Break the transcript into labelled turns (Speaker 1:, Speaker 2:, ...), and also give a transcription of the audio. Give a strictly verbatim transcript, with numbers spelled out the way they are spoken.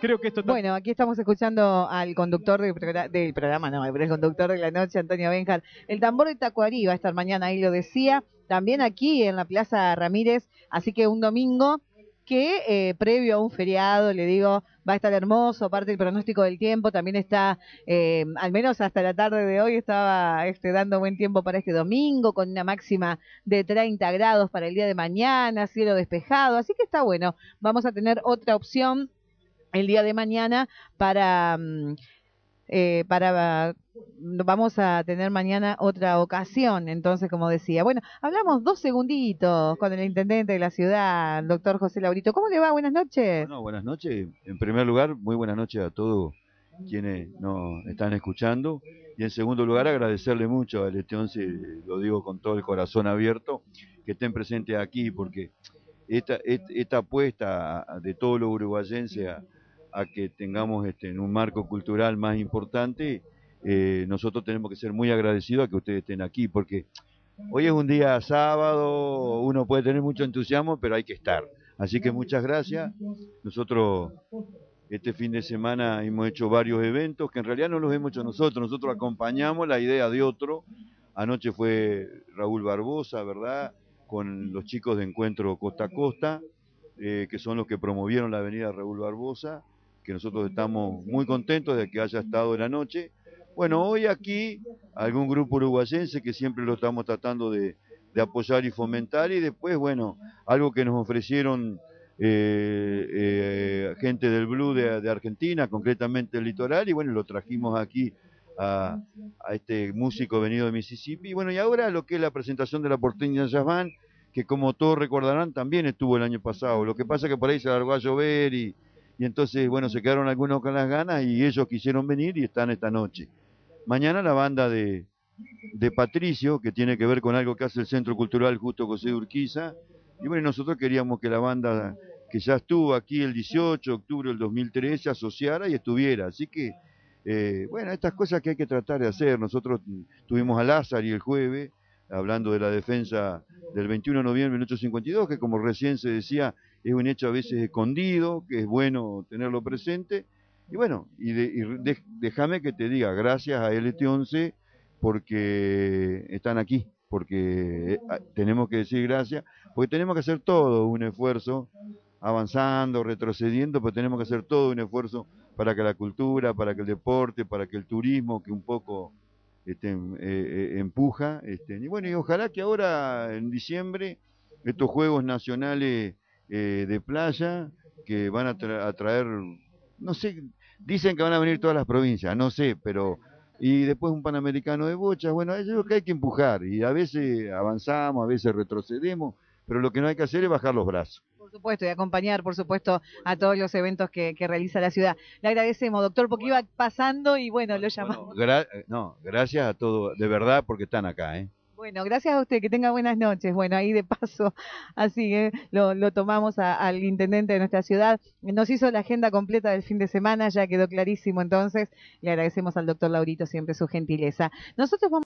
Speaker 1: Creo que esto...
Speaker 2: Bueno, aquí estamos escuchando al conductor del, progra del programa, no, el conductor de la noche, Antonio Benjar. El tambor de Tacuarí va a estar mañana, ahí lo decía, también aquí en la Plaza Ramírez, así que un domingo que eh, previo a un feriado, le digo, va a estar hermoso, aparte el pronóstico del tiempo, también está, eh, al menos hasta la tarde de hoy, estaba este, dando buen tiempo para este domingo, con una máxima de treinta grados para el día de mañana, cielo despejado, así que está bueno, vamos a tener otra opción el día de mañana para... mm, eh, para vamos a tener mañana otra ocasión, entonces como decía, bueno, hablamos dos segunditos con el intendente de la ciudad, el doctor José Laurito. ¿Cómo le va? Buenas noches.
Speaker 3: Bueno, buenas noches. En primer lugar, muy buenas noches a todos quienes nos están escuchando. Y en segundo lugar, agradecerle mucho a L once, lo digo con todo el corazón abierto, que estén presentes aquí, porque esta, esta, esta apuesta de todos los uruguayenses a, a que tengamos este, en un marco cultural más importante, eh, nosotros tenemos que ser muy agradecidos a que ustedes estén aquí, porque hoy es un día sábado, uno puede tener mucho entusiasmo, pero hay que estar. Así que muchas gracias. Nosotros este fin de semana hemos hecho varios eventos que en realidad no los hemos hecho nosotros, nosotros acompañamos la idea de otro. Anoche fue Raúl Barbosa, ¿verdad?, con los chicos de Encuentro Costa a Costa, eh, que son los que promovieron la avenida Raúl Barbosa, que nosotros estamos muy contentos de que haya estado en la noche. Bueno, hoy aquí algún grupo uruguayense que siempre lo estamos tratando de, de apoyar y fomentar, y después, bueno, algo que nos ofrecieron eh, eh, gente del Blue de, de Argentina, concretamente el Litoral, y bueno, lo trajimos aquí a, a este músico venido de Mississippi. Y bueno, y ahora lo que es la presentación de la Porteña Jazz Band, que como todos recordarán también estuvo el año pasado. Lo que pasa es que por ahí se largó a llover y, y entonces, bueno, se quedaron algunos con las ganas y ellos quisieron venir y están esta noche. Mañana la banda de, de Patricio, que tiene que ver con algo que hace el Centro Cultural Justo José de Urquiza. Y bueno, nosotros queríamos que la banda que ya estuvo aquí el dieciocho de octubre del dos mil trece asociara y estuviera. Así que, eh, bueno, estas cosas que hay que tratar de hacer. Nosotros tuvimos a Lázaro y el jueves, hablando de la defensa del veintiuno de noviembre de mil ochocientos cincuenta y dos, que como recién se decía, es un hecho a veces escondido, que es bueno tenerlo presente. Y bueno, y, de, y de, déjame que te diga, gracias a L once, porque están aquí, porque tenemos que decir gracias, porque tenemos que hacer todo un esfuerzo, avanzando, retrocediendo, pero tenemos que hacer todo un esfuerzo para que la cultura, para que el deporte, para que el turismo, que un poco este, eh, eh, empuja, este, y bueno, y ojalá que ahora en diciembre estos Juegos Nacionales eh, de Playa, que van a, tra a traer, no sé, dicen que van a venir todas las provincias, no sé, pero y después un Panamericano de bochas, bueno, es lo que hay que empujar, y a veces avanzamos, a veces retrocedemos, pero lo que no hay que hacer es bajar los brazos.
Speaker 2: Por supuesto, y acompañar, por supuesto, a todos los eventos que, que realiza la ciudad. Le agradecemos, doctor, porque iba pasando y bueno, lo llamamos.
Speaker 3: Bueno, gra no, gracias a todos, de verdad, porque están acá, ¿eh?
Speaker 2: Bueno, gracias a usted, que tenga buenas noches. Bueno, ahí de paso, así eh, lo, lo tomamos a, al intendente de nuestra ciudad. Nos hizo la agenda completa del fin de semana, ya quedó clarísimo entonces. Le agradecemos al doctor Laurito siempre su gentileza. Nosotros vamos